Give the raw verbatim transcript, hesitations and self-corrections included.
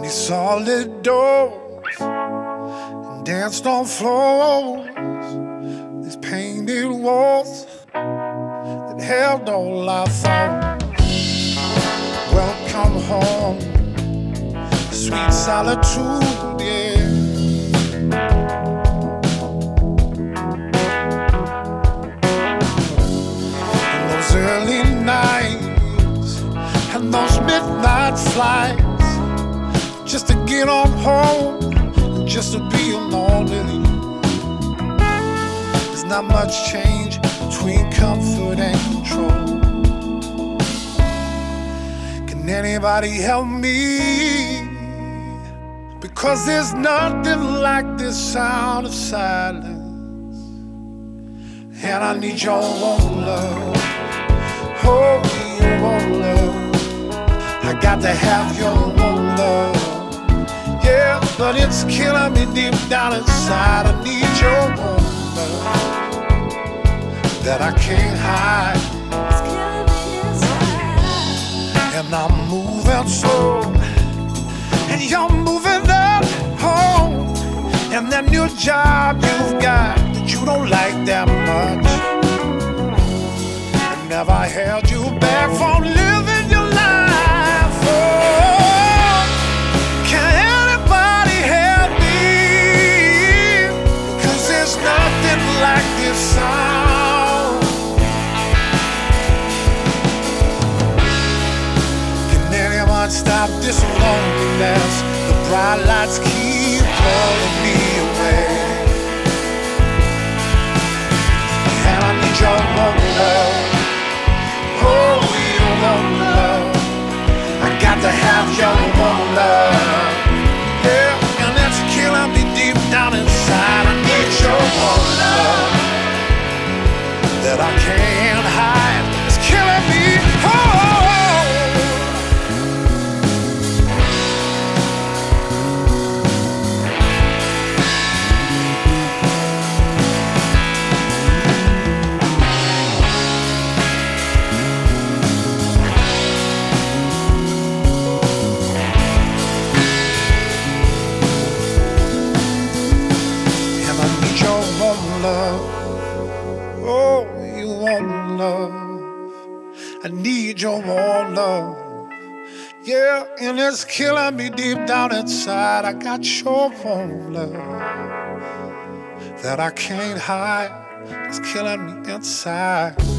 Solid doors and danced on floors, these painted walls that held all I thought. Welcome home, sweet solitude, yeah. And those early nights and those midnight flights, just to get on home, just to be alone with you. There's not much change between comfort and control. Can anybody help me? Because there's nothing like this sound of silence, and I need your own love. Oh, your own love. I got to have your own love. Yeah, but it's killing me deep down inside. I need your own love that I can't hide. It's killing me inside. And I'm moving slow, and you're moving up home. And that new job you've got that you don't like that much, I never held you back from living your life. Oh, like this sound. Can anyone stop this loneliness? The bright lights keep pulling me away, and I need your own love. Oh, your own love. I got to have your own love. Yeah, and it's killing me deep down inside. I need your own love that I can't hide. It's killing me. Oh, and I need your own love. Oh, you want love. I need your warm love. Yeah, and it's killing me deep down inside. I got your warm love that I can't hide. It's killing me inside.